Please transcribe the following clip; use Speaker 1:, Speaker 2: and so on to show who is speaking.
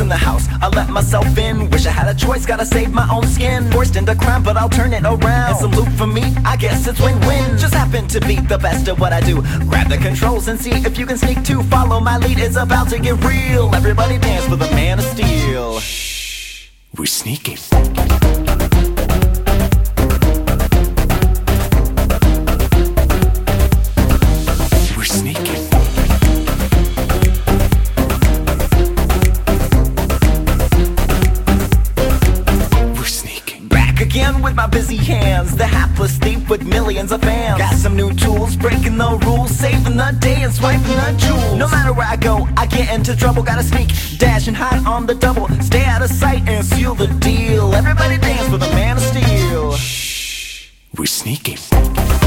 Speaker 1: in the house, I let myself in. Wish I had a choice, gotta save my own skin. Forced into crime, but I'll turn it around. And salute for me, I guess it's win-win. Just happen to be the best at what I do. Grab the controls and see if you can sneak too. Follow my lead, it's about to get real. Everybody dance for the Man of Steel. Shh, we're sneaking. Again with my busy hands, the hapless thief with millions of fans. Got some new tools, breaking the rules, saving the day and swiping the jewels. No matter where I go, I get into trouble. Gotta sneak, dash and hide on the double. Stay out of sight and seal the deal. Everybody dance for the Man of Steel. Shh, we're sneaking.